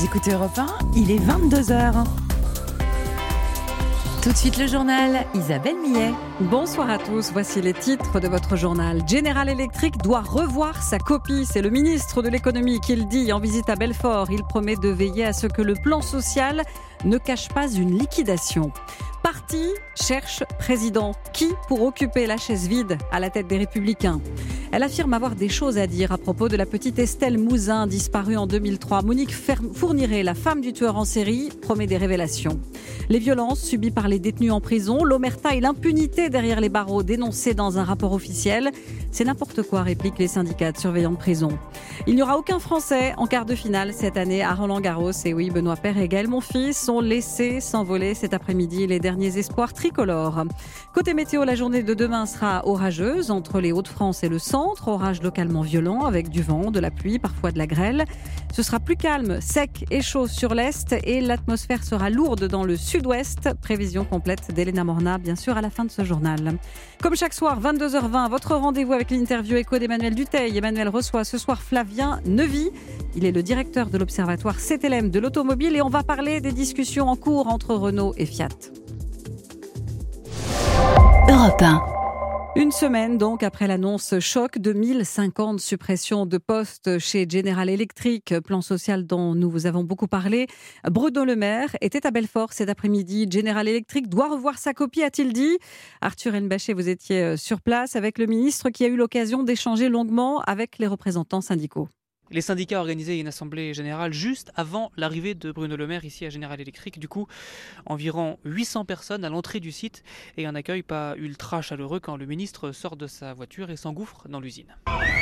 écoutez Europe 1, il est 22h. Tout de suite le journal, Isabelle Millet. Bonsoir à tous, voici les titres de votre journal. General Electric doit revoir sa copie. C'est le ministre de l'économie qui le dit en visite à Belfort. Il promet de veiller à ce que le plan social ne cache pas une liquidation. Parti cherche président. Qui pour occuper la chaise vide à la tête des Républicains ? Elle affirme avoir des choses à dire à propos de la petite Estelle Mouzin, disparue en 2003. Monique Fourniret, la femme du tueur en série, promet des révélations. Les violences subies par les détenus en prison, l'omerta et l'impunité derrière les barreaux dénoncés dans un rapport officiel. C'est n'importe quoi, répliquent les syndicats de surveillants de prison. Il n'y aura aucun Français en quart de finale cette année à Roland-Garros. Et oui, Benoît Paire et Gaël Monfils sont laissés s'envoler cet après-midi les derniers espoirs tricolores. Côté météo, la journée de demain sera orageuse entre les Hauts-de-France et le centre. Orage localement violent avec du vent, de la pluie, parfois de la grêle. Ce sera plus calme, sec et chaud sur l'est et l'atmosphère sera lourde dans le sud-ouest. Prévision complète d'Elena Morna, bien sûr, à la fin de ce journal. Comme chaque soir, 22h20, votre rendez-vous avec l'interview écho d'Emmanuel Dutheil. Emmanuel reçoit ce soir Flavien Neuvy. Il est le directeur de l'observatoire CTLM de l'automobile et on va parler des discussions en cours entre Renault et Fiat. Europe 1. Une semaine donc après l'annonce choc de 1050 suppressions de postes chez General Electric, plan social dont nous vous avons beaucoup parlé. Bruno Le Maire était à Belfort cet après-midi. General Electric doit revoir sa copie, a-t-il dit. Arthur Elbachet, vous étiez sur place avec le ministre qui a eu l'occasion d'échanger longuement avec les représentants syndicaux. Les syndicats ont organisé une assemblée générale juste avant l'arrivée de Bruno Le Maire ici à General Electric. Du coup, environ 800 personnes à l'entrée du site et un accueil pas ultra chaleureux quand le ministre sort de sa voiture et s'engouffre dans l'usine.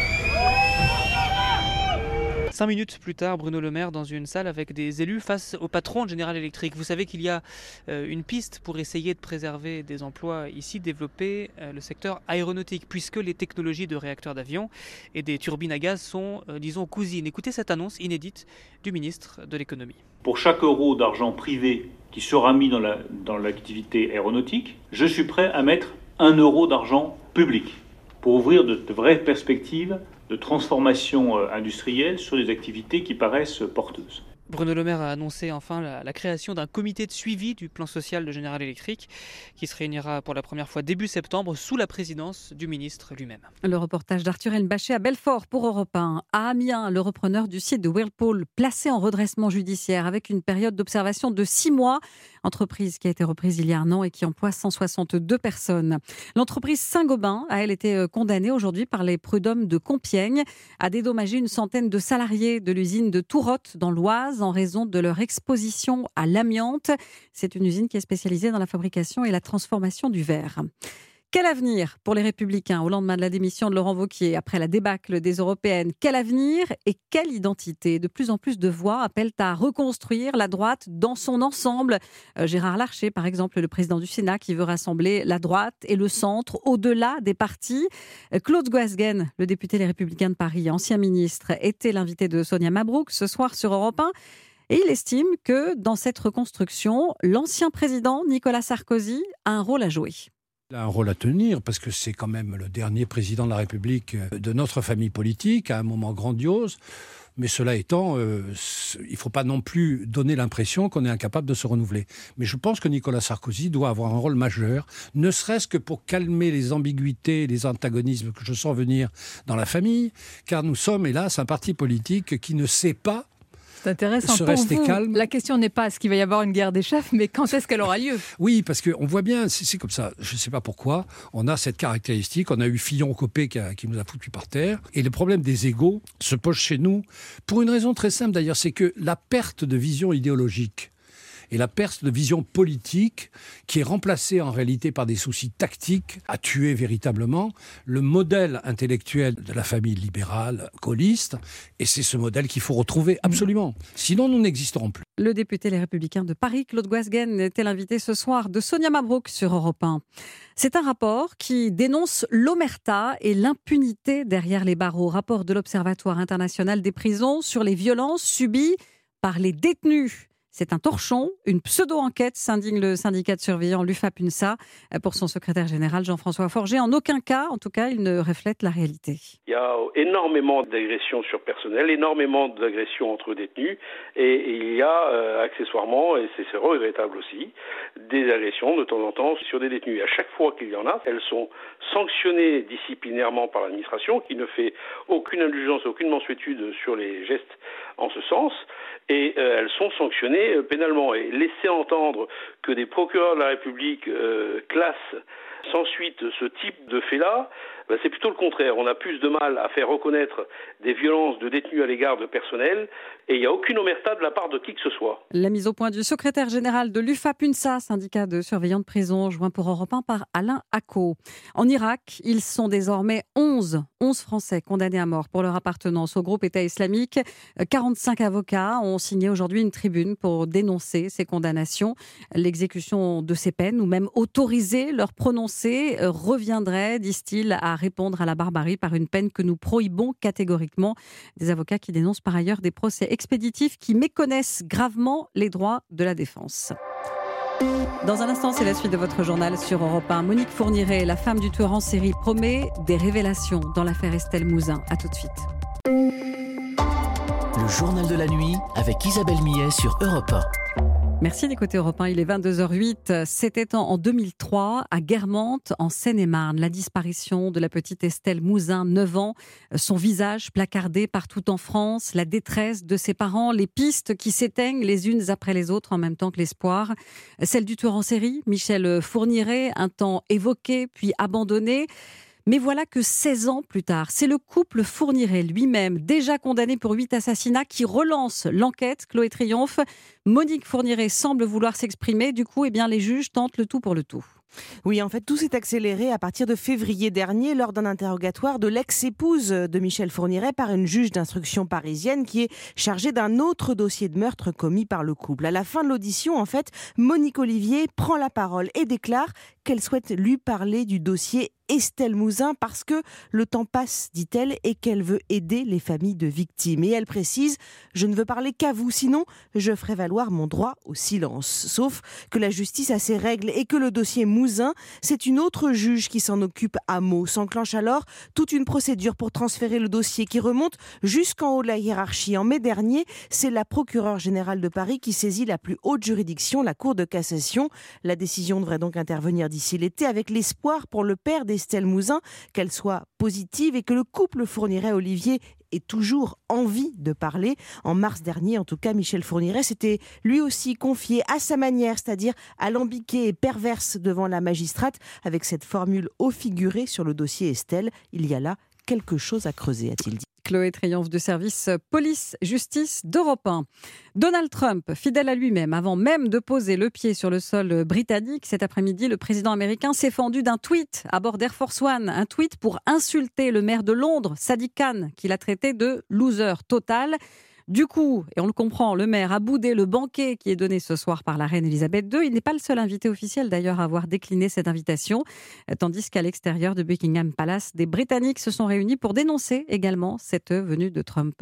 5 minutes plus tard, Bruno Le Maire dans une salle avec des élus face au patron de General Electric. Vous savez qu'il y a une piste pour essayer de préserver des emplois ici, développer le secteur aéronautique, puisque les technologies de réacteurs d'avion et des turbines à gaz sont, disons, cousines. Écoutez cette annonce inédite du ministre de l'économie. Pour chaque euro d'argent privé qui sera mis dans l'activité aéronautique, je suis prêt à mettre 1 euro d'argent public pour ouvrir de vraies perspectives de transformation industrielle sur des activités qui paraissent porteuses. Bruno Le Maire a annoncé enfin la création d'un comité de suivi du plan social de General Electric qui se réunira pour la première fois début septembre sous la présidence du ministre lui-même. Le reportage d'Arthur Elbachet à Belfort pour Europe 1. À Amiens, le repreneur du site de Whirlpool placé en redressement judiciaire avec une période d'observation de 6 mois. Entreprise qui a été reprise il y a 1 an et qui emploie 162 personnes. L'entreprise Saint-Gobain a, elle, été condamnée aujourd'hui par les prud'hommes de Compiègne à dédommager une centaine de salariés de l'usine de Tourotte dans l'Oise en raison de leur exposition à l'amiante. C'est une usine qui est spécialisée dans la fabrication et la transformation du verre. Quel avenir pour les Républicains au lendemain de la démission de Laurent Wauquiez après la débâcle des Européennes ? Quel avenir et quelle identité ? De plus en plus de voix appellent à reconstruire la droite dans son ensemble. Gérard Larcher, par exemple, le président du Sénat, qui veut rassembler la droite et le centre au-delà des partis. Claude Goasguen, le député Les Républicains de Paris, ancien ministre, était l'invité de Sonia Mabrouk ce soir sur Europe 1. Et il estime que dans cette reconstruction, l'ancien président Nicolas Sarkozy a un rôle à jouer. Il a un rôle à tenir parce que c'est quand même le dernier président de la République de notre famille politique à un moment grandiose. Mais cela étant, il ne faut pas non plus donner l'impression qu'on est incapable de se renouveler. Mais je pense que Nicolas Sarkozy doit avoir un rôle majeur, ne serait-ce que pour calmer les ambiguïtés, les antagonismes que je sens venir dans la famille, car nous sommes, hélas, un parti politique qui ne sait pas C'est intéressant. se Pour rester vous, calme. la question n'est pas est-ce qu'il va y avoir une guerre des chefs, mais quand est-ce qu'elle aura lieu ? Oui, parce qu'on voit bien, c'est comme ça. Je ne sais pas pourquoi. On a cette caractéristique. On a eu Fillon-Copé qui nous a foutu par terre. Et le problème des égos se pose chez nous pour une raison très simple d'ailleurs, c'est que la perte de vision idéologique et la perte de vision politique, qui est remplacée en réalité par des soucis tactiques, a tué véritablement le modèle intellectuel de la famille libérale gaulliste. Et c'est ce modèle qu'il faut retrouver absolument. Sinon, nous n'existerons plus. Le député Les Républicains de Paris, Claude Goasguen, était l'invité ce soir de Sonia Mabrouk sur Europe 1. C'est un rapport qui dénonce l'omerta et l'impunité derrière les barreaux. Rapport de l'Observatoire international des prisons sur les violences subies par les détenus. C'est un torchon, une pseudo-enquête, s'indigne le syndicat de surveillants l'UFA-PUNSA. Pour son secrétaire général Jean-François Forget, en aucun cas, en tout cas, il ne reflète la réalité. Il y a énormément d'agressions sur personnel, énormément d'agressions entre détenus, et il y a accessoirement, et c'est regrettable aussi, des agressions de temps en temps sur des détenus. Et à chaque fois qu'il y en a, elles sont sanctionnées disciplinairement par l'administration, qui ne fait aucune indulgence, aucune mansuétude sur les gestes en ce sens, et elles sont sanctionnées pénalement. Et laisser entendre que des procureurs de la République classent sans suite ce type de fait-là, c'est plutôt le contraire. On a plus de mal à faire reconnaître des violences de détenus à l'égard de personnel, et il n'y a aucune omerta de la part de qui que ce soit. La mise au point du secrétaire général de l'UFA-PUNSA, syndicat de surveillants de prison, joint pour Europe 1 par Alain Acco. En Irak, ils sont désormais 11 Français condamnés à mort pour leur appartenance au groupe État islamique. 45 avocats ont signé aujourd'hui une tribune pour dénoncer ces condamnations. L'exécution de ces peines, ou même autoriser leur prononcé, reviendrait, disent-ils, à répondre à la barbarie par une peine que nous prohibons catégoriquement. Des avocats qui dénoncent par ailleurs des procès expéditifs qui méconnaissent gravement les droits de la défense. Dans un instant, c'est la suite de votre journal sur Europe 1. Monique Fourniret, la femme du tueur en série, promet des révélations dans l'affaire Estelle Mouzin. À tout de suite. Le journal de la nuit avec Isabelle Millet sur Europe 1. Merci d'écouter Europe 1, il est 22h08. C'était en 2003, à Guermantes, en Seine-et-Marne, la disparition de la petite Estelle Mouzin, 9 ans. Son visage placardé partout en France, la détresse de ses parents, les pistes qui s'éteignent les unes après les autres en même temps que l'espoir. Celle du tueur en série, Michel Fourniret, un temps évoqué puis abandonné. Mais voilà que 16 ans plus tard, c'est le couple Fourniret lui-même, déjà condamné pour 8 assassinats, qui relance l'enquête. Chloé Triomphe, Monique Fourniret semble vouloir s'exprimer. Du coup, les juges tentent le tout pour le tout. Oui, en fait, tout s'est accéléré à partir de février dernier lors d'un interrogatoire de l'ex-épouse de Michel Fourniret par une juge d'instruction parisienne qui est chargée d'un autre dossier de meurtre commis par le couple. À la fin de l'audition, en fait, Monique Olivier prend la parole et déclare qu'elle souhaite lui parler du dossier Estelle Mouzin parce que le temps passe, dit-elle, et qu'elle veut aider les familles de victimes. Et elle précise « Je ne veux parler qu'à vous, sinon je ferai valoir mon droit au silence ». Sauf que la justice a ses règles et que le dossier Mouzin, c'est une autre juge qui s'en occupe à Meaux. S'enclenche alors toute une procédure pour transférer le dossier qui remonte jusqu'en haut de la hiérarchie. En mai dernier, c'est la procureure générale de Paris qui saisit la plus haute juridiction, la Cour de cassation. La décision devrait donc intervenir d'ici l'été avec l'espoir pour le père d'Estelle Mouzin qu'elle soit positive et que le couple Fourniret-Olivier ait toujours envie de parler. En mars dernier, en tout cas, Michel Fourniret s'était lui aussi confié à sa manière, c'est-à-dire alambiqué et perverse devant la magistrate, avec cette formule au figuré sur le dossier Estelle. Il y a là quelque chose à creuser, a-t-il dit. Chloé Triomphe du service police-justice d'Europe 1. Donald Trump, fidèle à lui-même, avant même de poser le pied sur le sol britannique, cet après-midi, le président américain s'est fendu d'un tweet à bord d'Air Force One. Un tweet pour insulter le maire de Londres, Sadiq Khan, qu'il a traité de loser total. Du coup, et on le comprend, le maire a boudé le banquet qui est donné ce soir par la reine Elisabeth II. Il n'est pas le seul invité officiel d'ailleurs à avoir décliné cette invitation. Tandis qu'à l'extérieur de Buckingham Palace, des Britanniques se sont réunis pour dénoncer également cette venue de Trump.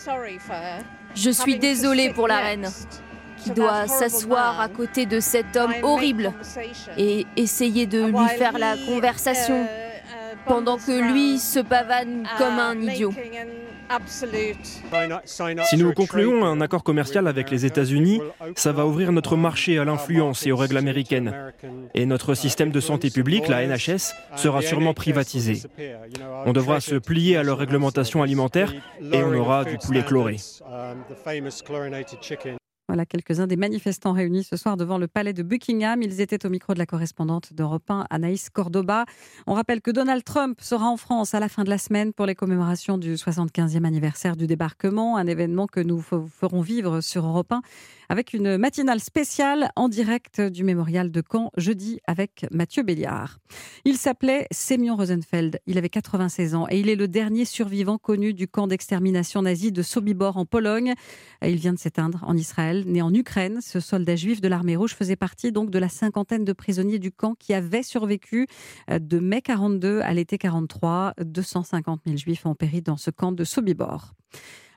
Je suis désolée pour la reine qui doit s'asseoir à côté de cet homme horrible et essayer de lui faire la conversation pendant que lui se pavane comme un idiot. Si nous concluons un accord commercial avec les États-Unis, ça va ouvrir notre marché à l'influence et aux règles américaines. Et notre système de santé publique, la NHS, sera sûrement privatisé. On devra se plier à leur réglementation alimentaire et on aura du poulet chloré. Voilà quelques-uns des manifestants réunis ce soir devant le palais de Buckingham. Ils étaient au micro de la correspondante d'Europe 1, Anaïs Cordoba. On rappelle que Donald Trump sera en France à la fin de la semaine pour les commémorations du 75e anniversaire du débarquement, un événement que nous ferons vivre sur Europe 1 avec une matinale spéciale en direct du mémorial de Caen, jeudi, avec Mathieu Béliard. Il s'appelait Sémion Rosenfeld, il avait 96 ans et il est le dernier survivant connu du camp d'extermination nazi de Sobibor en Pologne. Il vient de s'éteindre en Israël. Né en Ukraine, ce soldat juif de l'armée rouge faisait partie donc de la cinquantaine de prisonniers du camp qui avaient survécu de mai 42 à l'été 43. 250 000 juifs ont péri dans ce camp de Sobibor.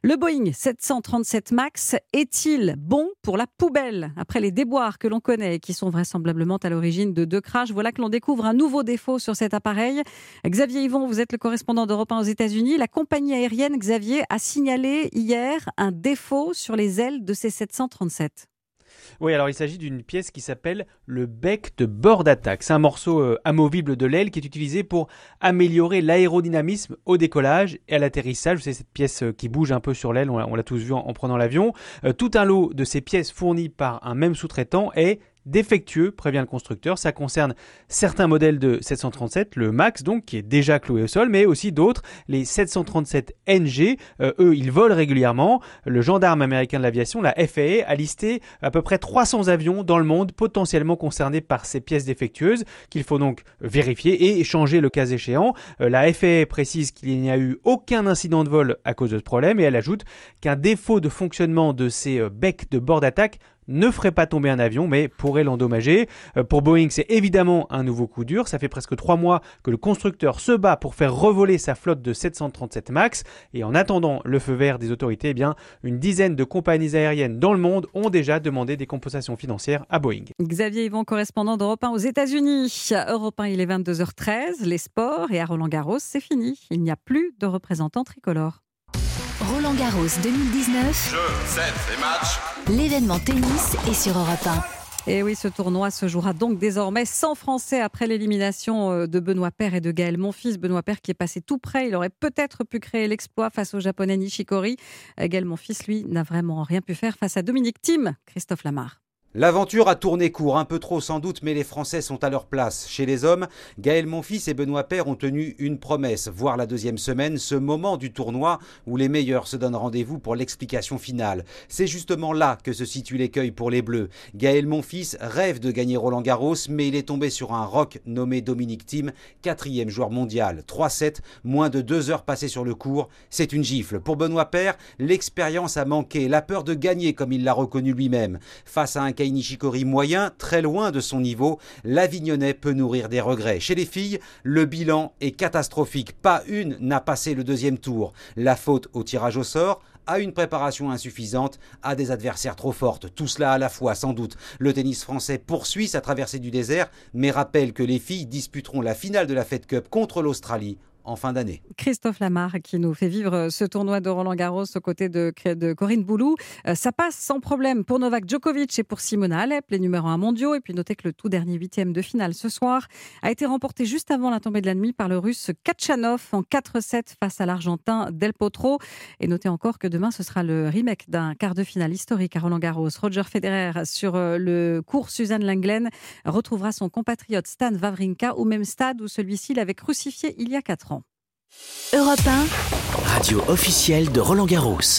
Le Boeing 737 MAX est-il bon pour la poubelle ? Après les déboires que l'on connaît et qui sont vraisemblablement à l'origine de 2 crashs, voilà que l'on découvre un nouveau défaut sur cet appareil. Xavier Yvon, vous êtes le correspondant d'Europe 1 aux États-Unis. La compagnie aérienne, Xavier, a signalé hier un défaut sur les ailes de ces 737. Oui, alors il s'agit d'une pièce qui s'appelle le bec de bord d'attaque. C'est un morceau amovible de l'aile qui est utilisé pour améliorer l'aérodynamisme au décollage et à l'atterrissage. C'est cette pièce qui bouge un peu sur l'aile, on l'a tous vu en prenant l'avion. Tout un lot de ces pièces fournies par un même sous-traitant est défectueux, prévient le constructeur. Ça concerne certains modèles de 737, le MAX donc, qui est déjà cloué au sol, mais aussi d'autres, les 737 NG. Eux, ils volent régulièrement. Le gendarme américain de l'aviation, la FAA, a listé à peu près 300 avions dans le monde potentiellement concernés par ces pièces défectueuses, qu'il faut donc vérifier et échanger le cas échéant. La FAA précise qu'il n'y a eu aucun incident de vol à cause de ce problème, et elle ajoute qu'un défaut de fonctionnement de ces becs de bord d'attaque ne ferait pas tomber un avion, mais pourrait l'endommager. Pour Boeing, c'est évidemment un nouveau coup dur. Ça fait presque 3 mois que le constructeur se bat pour faire revoler sa flotte de 737 MAX. Et en attendant le feu vert des autorités, une dizaine de compagnies aériennes dans le monde ont déjà demandé des compensations financières à Boeing. Xavier Yvon, correspondant d'Europe 1 aux États-Unis. Europe 1, il est 22h13. Les sports et à Roland-Garros, c'est fini. Il n'y a plus de représentants tricolores. Roland-Garros 2019. Jeu, set et match. L'événement tennis est sur Europe 1. Et oui, ce tournoi se jouera donc désormais sans Français après l'élimination de Benoît Paire et de Gaël Monfils. Benoît Paire qui est passé tout près, il aurait peut-être pu créer l'exploit face au Japonais Nishikori. Gaël Monfils, lui, n'a vraiment rien pu faire face à Dominic Thiem. Christophe Lamar. L'aventure a tourné court, un peu trop sans doute, mais les Français sont à leur place. Chez les hommes, Gaël Monfils et Benoît Paire ont tenu une promesse, voir la 2e semaine, ce moment du tournoi où les meilleurs se donnent rendez-vous pour l'explication finale. C'est justement là que se situe l'écueil pour les Bleus. Gaël Monfils rêve de gagner Roland-Garros, mais il est tombé sur un roc nommé Dominic Thiem, 4e joueur mondial. 3-7, moins de 2 heures passées sur le court, c'est une gifle. Pour Benoît Paire, l'expérience a manqué, la peur de gagner comme il l'a reconnu lui-même. Face à un Nishikori moyen, très loin de son niveau, l'Avignonnais peut nourrir des regrets. Chez les filles, le bilan est catastrophique. Pas une n'a passé le 2e tour. La faute au tirage au sort, à une préparation insuffisante, à des adversaires trop fortes. Tout cela à la fois, sans doute. Le tennis français poursuit sa traversée du désert, mais rappelle que les filles disputeront la finale de la Fed Cup contre l'Australie en fin d'année. Christophe Lamar qui nous fait vivre ce tournoi de Roland-Garros aux côtés de Corinne Boulou. Ça passe sans problème pour Novak Djokovic et pour Simona Halep, les numéros 1 mondiaux. Et puis notez que le tout dernier 8e de finale ce soir a été remporté juste avant la tombée de la nuit par le Russe Kachanov en 4-7 face à l'Argentin Del Potro. Et notez encore que demain ce sera le remake d'un quart de finale historique à Roland-Garros. Roger Federer sur le court Suzanne Lenglen retrouvera son compatriote Stan Wawrinka au même stade où celui-ci l'avait crucifié il y a 4 ans. Europe 1, radio officielle de Roland-Garros.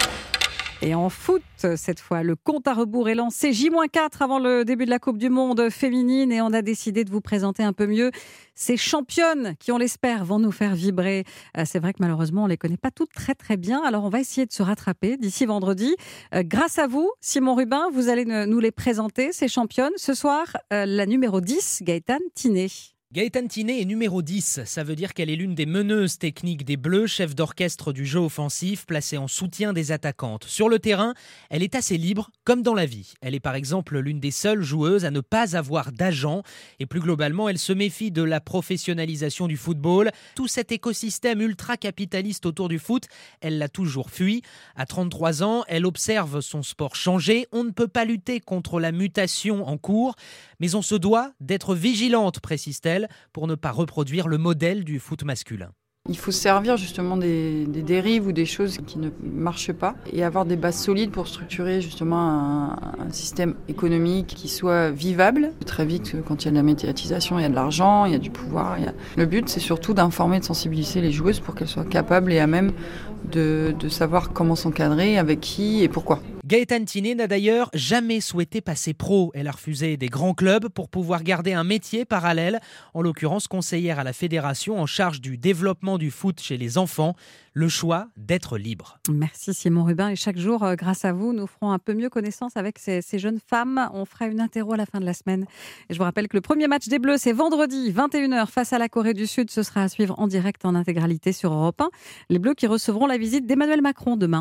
Et en foot, cette fois, le compte à rebours est lancé. J-4 avant le début de la Coupe du Monde féminine et on a décidé de vous présenter un peu mieux ces championnes qui, on l'espère, vont nous faire vibrer. C'est vrai que malheureusement, on ne les connaît pas toutes très très bien. Alors on va essayer de se rattraper d'ici vendredi. Grâce à vous, Simon Rubin, vous allez nous les présenter, ces championnes. Ce soir, la numéro 10, Gaëtane Thiné. Gaëtane Thiné est numéro 10, ça veut dire qu'elle est l'une des meneuses techniques des Bleus, chef d'orchestre du jeu offensif, placée en soutien des attaquantes. Sur le terrain, elle est assez libre, comme dans la vie. Elle est par exemple l'une des seules joueuses à ne pas avoir d'agent. Et plus globalement, elle se méfie de la professionnalisation du football. Tout cet écosystème ultra-capitaliste autour du foot, elle l'a toujours fui. À 33 ans, elle observe son sport changer. On ne peut pas lutter contre la mutation en cours, mais on se doit d'être vigilante, précise-t-elle, pour ne pas reproduire le modèle du foot masculin. Il faut se servir justement des dérives ou des choses qui ne marchent pas et avoir des bases solides pour structurer justement un système économique qui soit vivable. Très vite, quand il y a de la médiatisation, il y a de l'argent, il y a du pouvoir. Le but, c'est surtout d'informer, de sensibiliser les joueuses pour qu'elles soient capables et à même de savoir comment s'encadrer, avec qui et pourquoi. Gaëtane Thiné n'a d'ailleurs jamais souhaité passer pro. Elle a refusé des grands clubs pour pouvoir garder un métier parallèle, en l'occurrence conseillère à la fédération en charge du développement du foot chez les enfants. Le choix d'être libre. Merci Simon Rubin. Et chaque jour, grâce à vous, nous ferons un peu mieux connaissance avec ces jeunes femmes. On fera une interro à la fin de la semaine. Et je vous rappelle que le premier match des Bleus, c'est vendredi, 21h, face à la Corée du Sud. Ce sera à suivre en direct en intégralité sur Europe 1. Les Bleus qui recevront la visite d'Emmanuel Macron demain.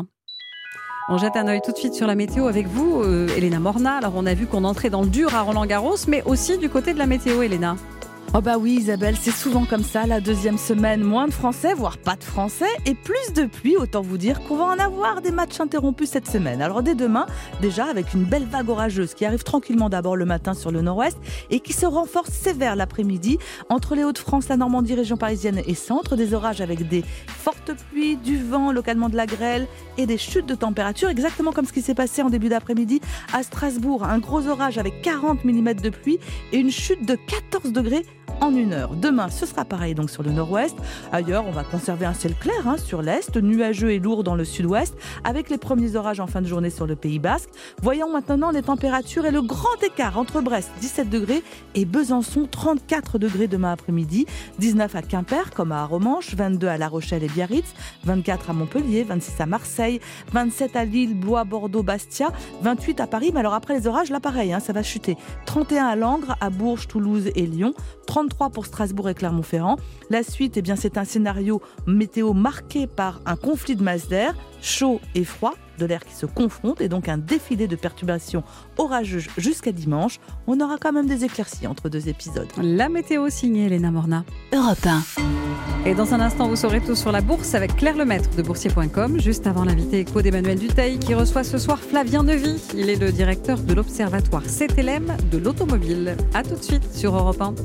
On jette un œil tout de suite sur la météo avec vous, Elena Morna. Alors on a vu qu'on entrait dans le dur à Roland-Garros, mais aussi du côté de la météo, Elena. Oh bah oui Isabelle, c'est souvent comme ça, la deuxième semaine, moins de Français, voire pas de Français, et plus de pluie, autant vous dire qu'on va en avoir des matchs interrompus cette semaine. Alors dès demain, déjà avec une belle vague orageuse qui arrive tranquillement d'abord le matin sur le nord-ouest et qui se renforce sévère l'après-midi entre les Hauts-de-France, la Normandie, région parisienne et centre, des orages avec des fortes pluies, du vent, localement de la grêle et des chutes de température, exactement comme ce qui s'est passé en début d'après-midi à Strasbourg. Un gros orage avec 40 mm de pluie et une chute de 14 degrés en 1 heure. Demain, ce sera pareil donc sur le nord-ouest. Ailleurs, on va conserver un ciel clair sur l'est, nuageux et lourd dans le sud-ouest, avec les premiers orages en fin de journée sur le Pays Basque. Voyons maintenant les températures et le grand écart entre Brest, 17 degrés, et Besançon, 34 degrés demain après-midi, 19 à Quimper, comme à Aromanche, 22 à La Rochelle et Biarritz, 24 à Montpellier, 26 à Marseille, 27 à Lille, Blois, Bordeaux, Bastia, 28 à Paris. Mais alors après les orages, là pareil, ça va chuter. 31 à Langres, à Bourges, Toulouse et Lyon, 33 pour Strasbourg et Clermont-Ferrand. La suite, c'est un scénario météo marqué par un conflit de masse d'air, chaud et froid, de l'air qui se confrontent, et donc un défilé de perturbations orageuses jusqu'à dimanche. On aura quand même des éclaircies entre deux épisodes. La météo signée Elena Morna. Europe 1. Et dans un instant, vous saurez tout sur la bourse avec Claire Lemaître de boursier.com, juste avant l'invité éco d'Emmanuel Dutheil qui reçoit ce soir Flavien Neuvy. Il est le directeur de l'Observatoire CTLM de l'automobile. A tout de suite sur Europe 1.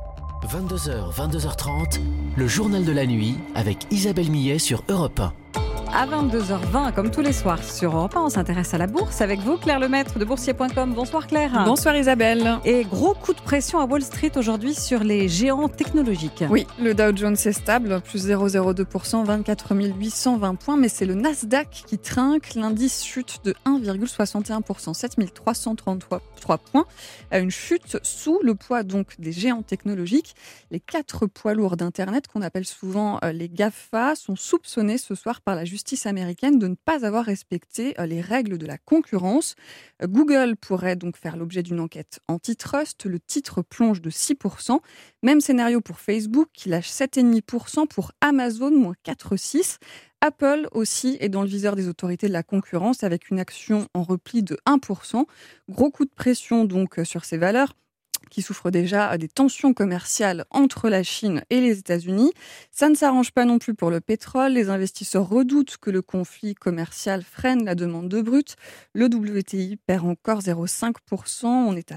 22h, 22h30, le journal de la nuit avec Isabelle Millet sur Europe 1. À 22h20, comme tous les soirs sur Europe 1, on s'intéresse à la bourse avec vous, Claire Lemaître de boursier.com. Bonsoir Claire. Bonsoir Isabelle. Et gros coup de pression à Wall Street aujourd'hui sur les géants technologiques. Oui, le Dow Jones est stable, plus 0,02%, 24 820 points, mais c'est le Nasdaq qui trinque. L'indice chute de 1,61%, 7 333 points, à une chute sous le poids donc des géants technologiques. Les 4 poids lourds d'Internet, qu'on appelle souvent les GAFA, sont soupçonnés ce soir par la justice américaine de ne pas avoir respecté les règles de la concurrence. Google pourrait donc faire l'objet d'une enquête antitrust. Le titre plonge de 6%. Même scénario pour Facebook, qui lâche 7,5%, pour Amazon, moins 4,6%. Apple aussi est dans le viseur des autorités de la concurrence avec une action en repli de 1%. Gros coup de pression donc sur ces valeurs qui souffrent déjà des tensions commerciales entre la Chine et les États-Unis. Ça ne s'arrange pas non plus pour le pétrole. Les investisseurs redoutent que le conflit commercial freine la demande de brut. Le WTI perd encore 0,5%. On est à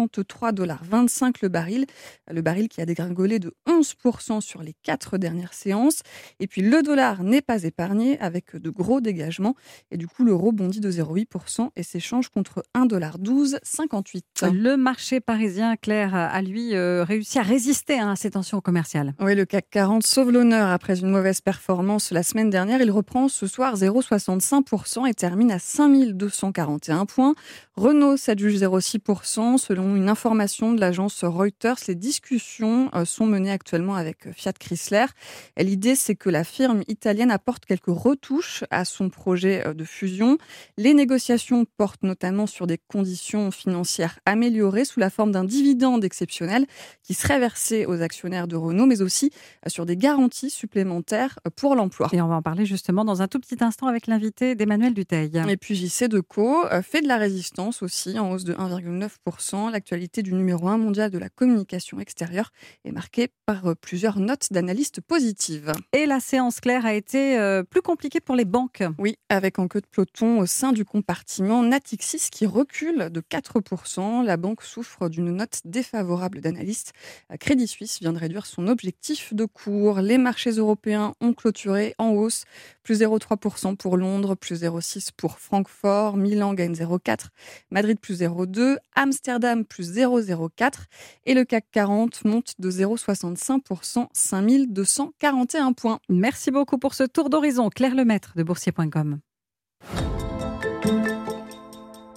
53,25$ le baril qui a dégringolé de 11% sur les 4 dernières séances. Et puis le dollar n'est pas épargné avec de gros dégagements. Et du coup, l'euro bondit de 0,8% et s'échange contre 1,1258$. Le marché parisien, Claire, a lui réussi à résister à ces tensions commerciales. Oui, le CAC 40 sauve l'honneur après une mauvaise performance la semaine dernière. Il reprend ce soir 0,65% et termine à 5241 points. Renault s'adjuge 0,6%. Selon une information de l'agence Reuters, les discussions sont menées actuellement avec Fiat Chrysler. Et l'idée, c'est que la firme italienne apporte quelques retouches à son projet de fusion. Les négociations portent notamment sur des conditions financières améliorées sous la forme d'un dividende exceptionnel qui serait versé aux actionnaires de Renault, mais aussi sur des garanties supplémentaires pour l'emploi. Et on va en parler justement dans un tout petit instant avec l'invité d'Emmanuel Dutheil. Et puis JC.Decaux fait de la résistance aussi, en hausse de 1,9%. L'actualité du numéro 1 mondial de la communication extérieure est marquée par plusieurs notes d'analystes positives. Et la séance, Claire, a été plus compliquée pour les banques. Oui, avec en queue de peloton au sein du compartiment Natixis qui recule de 4%. La banque souffre d'une note défavorable d'analystes. Crédit Suisse vient de réduire son objectif de cours. Les marchés européens ont clôturé en hausse, plus 0,3% pour Londres, plus 0,6% pour Francfort, Milan gagne 0,4%, Madrid plus 0,2%, Amsterdam plus 0,04% et le CAC 40 monte de 0,65%, 5241 points. Merci beaucoup pour ce tour d'horizon. Claire Lemaître de boursier.com.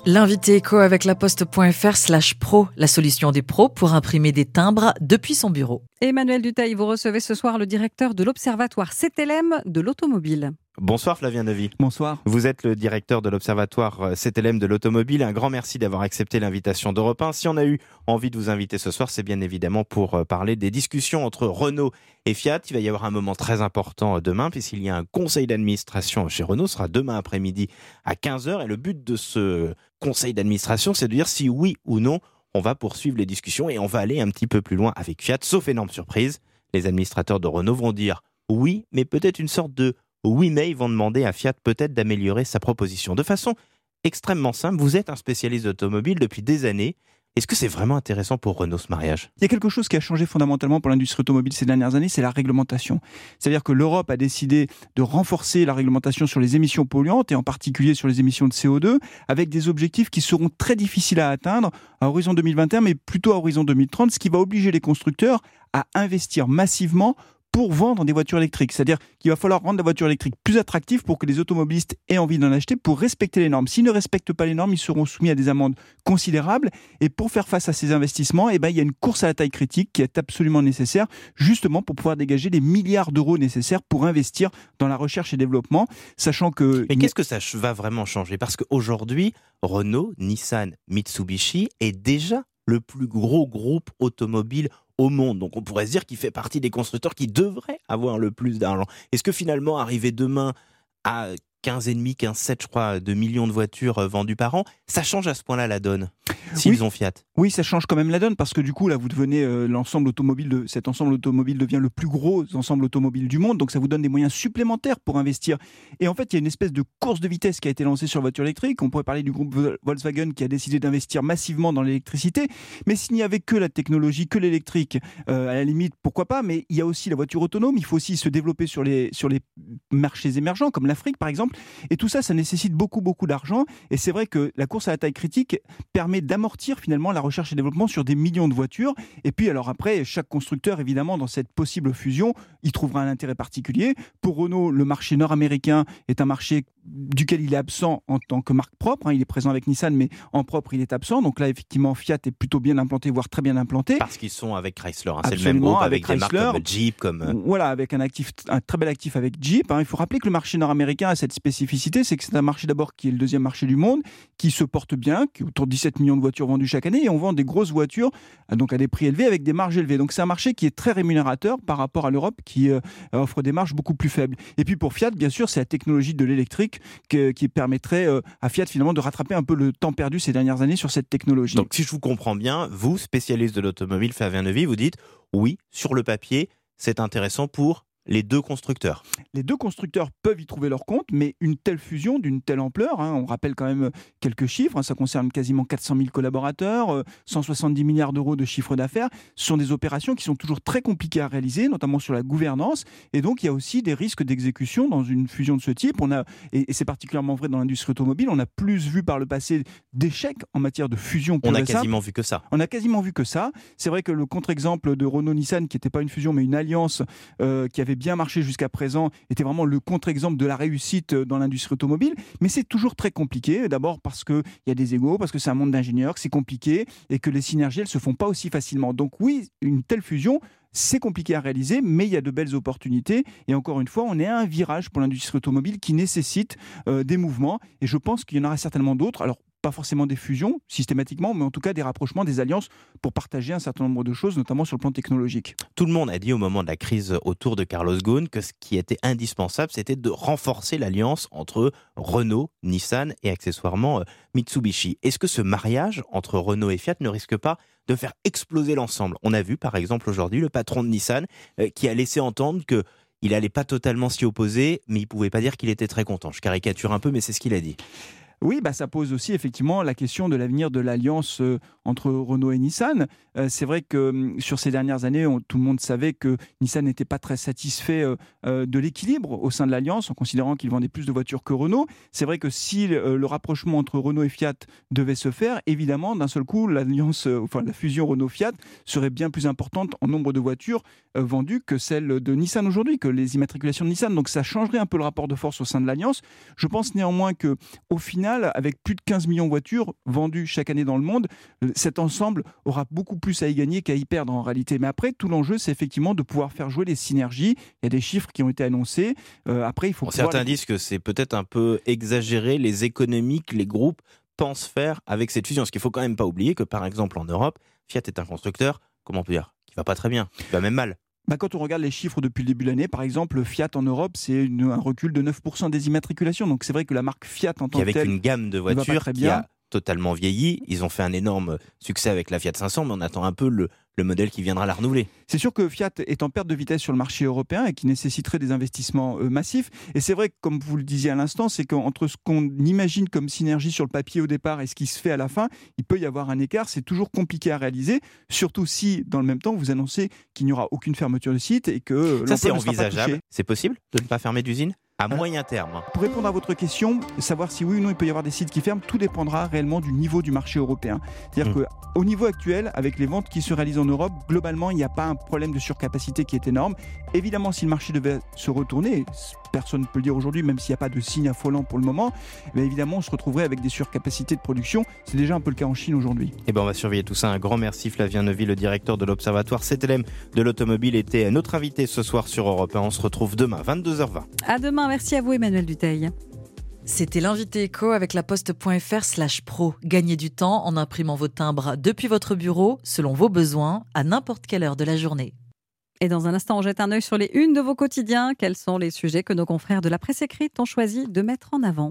L'invité éco avec laposte.fr/pro, la solution des pros pour imprimer des timbres depuis son bureau. Emmanuel Dutheil, vous recevez ce soir le directeur de l'Observatoire CTLM de l'automobile. Bonsoir Flavien Nevy. Bonsoir. Vous êtes le directeur de l'Observatoire CTLM de l'automobile. Un grand merci d'avoir accepté l'invitation d'Europe 1. Si on a eu envie de vous inviter ce soir, c'est bien évidemment pour parler des discussions entre Renault et Fiat. Il va y avoir un moment très important demain puisqu'il y a un conseil d'administration chez Renault. Ce sera demain après-midi à 15h. Et le but de ce conseil d'administration, c'est de dire si oui ou non on va poursuivre les discussions et on va aller un petit peu plus loin avec Fiat. Sauf énorme surprise, les administrateurs de Renault vont dire oui, mais peut-être une sorte de oui, mais ils vont demander à Fiat peut-être d'améliorer sa proposition. De façon extrêmement simple, vous êtes un spécialiste d'automobile depuis des années. Est-ce que c'est vraiment intéressant pour Renault ce mariage ? Il y a quelque chose qui a changé fondamentalement pour l'industrie automobile ces dernières années, c'est la réglementation. C'est-à-dire que l'Europe a décidé de renforcer la réglementation sur les émissions polluantes et en particulier sur les émissions de CO2 avec des objectifs qui seront très difficiles à atteindre à horizon 2021 mais plutôt à horizon 2030, ce qui va obliger les constructeurs à investir massivement pour vendre des voitures électriques. C'est-à-dire qu'il va falloir rendre la voiture électrique plus attractive pour que les automobilistes aient envie d'en acheter pour respecter les normes. S'ils ne respectent pas les normes, ils seront soumis à des amendes considérables. Et pour faire face à ces investissements, il y a une course à la taille critique qui est absolument nécessaire, justement pour pouvoir dégager les milliards d'euros nécessaires pour investir dans la recherche et développement, sachant que... Mais qu'est-ce que ça va vraiment changer ? Parce qu'aujourd'hui, Renault, Nissan, Mitsubishi est déjà le plus gros groupe automobile au monde. Donc on pourrait se dire qu'il fait partie des constructeurs qui devraient avoir le plus d'argent. Est-ce que finalement, arriver demain à 15,7 je crois, de millions de voitures vendues par an, ça change à ce point-là la donne, s'ils ont Fiat ? Oui, ça change quand même la donne parce que du coup, là, vous devenez cet ensemble automobile devient le plus gros ensemble automobile du monde, donc ça vous donne des moyens supplémentaires pour investir. Et en fait, il y a une espèce de course de vitesse qui a été lancée sur la voiture électrique. On pourrait parler du groupe Volkswagen qui a décidé d'investir massivement dans l'électricité, mais s'il n'y avait que la technologie, que l'électrique, à la limite, pourquoi pas, mais il y a aussi la voiture autonome, il faut aussi se développer sur les marchés émergents, comme l'Afrique par exemple, et tout ça, ça nécessite beaucoup d'argent, et c'est vrai que la course à la taille critique permet d'amortir finalement la recherche et développement sur des millions de voitures. Et puis alors après, chaque constructeur évidemment dans cette possible fusion, il trouvera un intérêt particulier. Pour Renault, le marché nord-américain est un marché duquel il est absent en tant que marque propre. Il est présent avec Nissan, mais en propre, il est absent. Donc là, effectivement, Fiat est plutôt bien implanté, voire très bien implanté. Parce qu'ils sont avec Chrysler. C'est le même groupe avec des marques comme Jeep. Voilà, avec un très bel actif avec Jeep. Il faut rappeler que le marché nord-américain a cette spécificité, c'est que c'est un marché d'abord qui est le deuxième marché du monde, qui se porte bien, qui est autour de 17 millions de voitures vendues chaque année, et on vend des grosses voitures donc à des prix élevés avec des marges élevées. Donc c'est un marché qui est très rémunérateur par rapport à l'Europe qui offre des marges beaucoup plus faibles. Et puis pour Fiat, bien sûr, c'est la technologie de l'électrique qui permettrait à Fiat finalement de rattraper un peu le temps perdu ces dernières années sur cette technologie. Donc si je vous comprends bien, vous, spécialiste de l'automobile, Flavien Nevy, vous dites oui, sur le papier, c'est intéressant pour les deux constructeurs. Les deux constructeurs peuvent y trouver leur compte, mais une telle fusion d'une telle ampleur, on rappelle quand même quelques chiffres, ça concerne quasiment 400 000 collaborateurs, 170 milliards d'euros de chiffre d'affaires. Ce sont des opérations qui sont toujours très compliquées à réaliser, notamment sur la gouvernance, et donc il y a aussi des risques d'exécution dans une fusion de ce type. Et c'est particulièrement vrai dans l'industrie automobile, on a plus vu par le passé d'échecs en matière de fusion. On a quasiment vu que ça. On a quasiment vu que ça. C'est vrai que le contre-exemple de Renault-Nissan, qui n'était pas une fusion mais une alliance qui avait bien marché jusqu'à présent, était vraiment le contre-exemple de la réussite dans l'industrie automobile, mais c'est toujours très compliqué, d'abord parce qu'il y a des égos, parce que c'est un monde d'ingénieurs, que c'est compliqué et que les synergies, elles se font pas aussi facilement. Donc oui, une telle fusion, c'est compliqué à réaliser, mais il y a de belles opportunités. Et encore une fois, on est à un virage pour l'industrie automobile qui nécessite des mouvements, et je pense qu'il y en aura certainement d'autres. Alors, pas forcément des fusions systématiquement, mais en tout cas des rapprochements, des alliances pour partager un certain nombre de choses, notamment sur le plan technologique. Tout le monde a dit au moment de la crise autour de Carlos Ghosn que ce qui était indispensable, c'était de renforcer l'alliance entre Renault, Nissan et accessoirement Mitsubishi. Est-ce que ce mariage entre Renault et Fiat ne risque pas de faire exploser l'ensemble ? On a vu par exemple aujourd'hui le patron de Nissan qui a laissé entendre que il n'allait pas totalement s'y opposer, mais il ne pouvait pas dire qu'il était très content. Je caricature un peu, mais c'est ce qu'il a dit. Oui, ça pose aussi effectivement la question de l'avenir de l'alliance entre Renault et Nissan. C'est vrai que sur ces dernières années, tout le monde savait que Nissan n'était pas très satisfait de l'équilibre au sein de l'alliance, en considérant qu'il vendait plus de voitures que Renault. C'est vrai que si le rapprochement entre Renault et Fiat devait se faire, évidemment, d'un seul coup, la fusion Renault-Fiat serait bien plus importante en nombre de voitures vendues que celle de Nissan aujourd'hui, que les immatriculations de Nissan. Donc ça changerait un peu le rapport de force au sein de l'alliance. Je pense néanmoins qu'au final, final, avec plus de 15 millions de voitures vendues chaque année dans le monde, cet ensemble aura beaucoup plus à y gagner qu'à y perdre en réalité. Mais après, tout l'enjeu, c'est effectivement de pouvoir faire jouer les synergies. Il y a des chiffres qui ont été annoncés. Après, il faut certains disent que c'est peut-être un peu exagéré les économies que les groupes pensent faire avec cette fusion. Parce qu'il ne faut quand même pas oublier que, par exemple, en Europe, Fiat est un constructeur, comment on peut dire, qui ne va pas très bien, qui va même mal. Quand on regarde les chiffres depuis le début de l'année, par exemple, Fiat en Europe, c'est un recul de 9% des immatriculations. Donc c'est vrai que la marque Fiat en tant que telle, avec une gamme de voitures qui a totalement vieilli. Ils ont fait un énorme succès avec la Fiat 500, mais on attend un peu le modèle qui viendra la renouveler. C'est sûr que Fiat est en perte de vitesse sur le marché européen et qui nécessiterait des investissements massifs. Et c'est vrai que, comme vous le disiez à l'instant, c'est qu'entre ce qu'on imagine comme synergie sur le papier au départ et ce qui se fait à la fin, il peut y avoir un écart. C'est toujours compliqué à réaliser, surtout si, dans le même temps, vous annoncez qu'il n'y aura aucune fermeture de site et que ça, c'est l'emploi ne sera pas touché. envisageable. C'est possible de ne pas fermer d'usine à moyen terme? Pour répondre à votre question, savoir si oui ou non il peut y avoir des sites qui ferment, tout dépendra réellement du niveau du marché européen. C'est-à-dire qu'au niveau actuel, avec les ventes qui se réalisent en Europe, globalement, il n'y a pas un problème de surcapacité qui est énorme. Évidemment, si le marché devait se retourner, personne ne peut le dire aujourd'hui, même s'il n'y a pas de signe affolant pour le moment, mais évidemment, on se retrouverait avec des surcapacités de production. C'est déjà un peu le cas en Chine aujourd'hui. On va surveiller tout ça. Un grand merci Flavien Neuville, le directeur de l'Observatoire CTLM de l'automobile, était notre invité ce soir sur Europe 1. On se retrouve demain, 22h20. À demain, merci à vous Emmanuel Dutheil. C'était l'invité éco avec laposte.fr/pro. Gagnez du temps en imprimant vos timbres depuis votre bureau, selon vos besoins, à n'importe quelle heure de la journée. Et dans un instant, on jette un œil sur les unes de vos quotidiens. Quels sont les sujets que nos confrères de la presse écrite ont choisi de mettre en avant?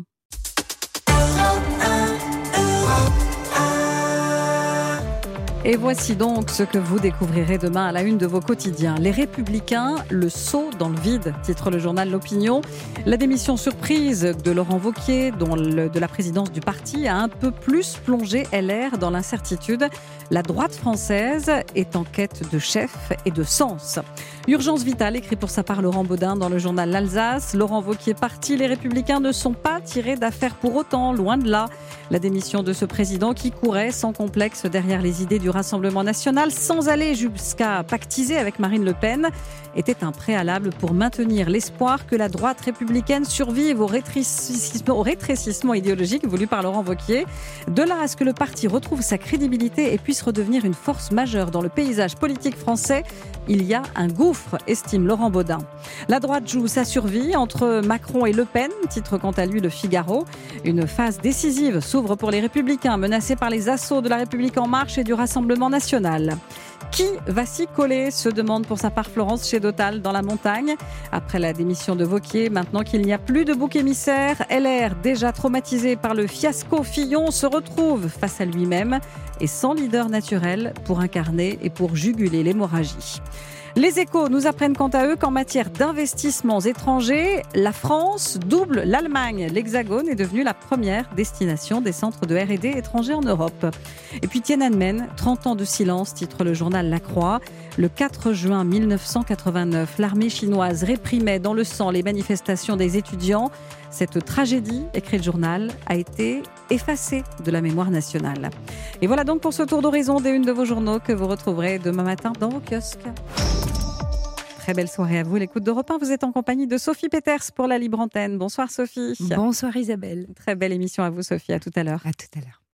Et voici donc ce que vous découvrirez demain à la une de vos quotidiens. Les Républicains, le saut dans le vide, titre le journal L'Opinion. La démission surprise de Laurent Wauquiez, de la présidence du parti, a un peu plus plongé LR dans l'incertitude. La droite française est en quête de chef et de sens. Urgence vitale, écrit pour sa part Laurent Baudin dans le journal L'Alsace. Laurent Wauquiez parti, les Républicains ne sont pas tirés d'affaire pour autant, loin de là. La démission de ce président qui courait sans complexe derrière les idées du Rassemblement national, sans aller jusqu'à pactiser avec Marine Le Pen, était un préalable pour maintenir l'espoir que la droite républicaine survive au rétrécissement idéologique voulu par Laurent Wauquiez. De là à ce que le parti retrouve sa crédibilité et puisse redevenir une force majeure dans le paysage politique français, il y a un gouffre, estime Laurent Baudin. La droite joue sa survie entre Macron et Le Pen, titre quant à lui Le Figaro. Une phase décisive s'ouvre pour les Républicains, menacés par les assauts de la République en marche et du Rassemblement national. Qui va s'y coller, se demande pour sa part Florence chez Total dans la montagne. Après la démission de Wauquiez, maintenant qu'il n'y a plus de bouc émissaire, LR, déjà traumatisé par le fiasco Fillon, se retrouve face à lui-même et sans leader naturel pour incarner et pour juguler l'hémorragie. Les Échos nous apprennent quant à eux qu'en matière d'investissements étrangers, la France double l'Allemagne. L'Hexagone est devenu la première destination des centres de R&D étrangers en Europe. Et puis Tiananmen, 30 ans de silence, titre le journal La Croix. Le 4 juin 1989, l'armée chinoise réprimait dans le sang les manifestations des étudiants. Cette tragédie, écrit le journal, a été effacée de la mémoire nationale. Et voilà donc pour ce tour d'horizon des unes de vos journaux que vous retrouverez demain matin dans vos kiosques. Très belle soirée à vous, l'écoute d'Europe 1. Vous êtes en compagnie de Sophie Peters pour la Libre Antenne. Bonsoir Sophie. Bonsoir Isabelle. Très belle émission à vous Sophie, à tout à l'heure. À tout à l'heure.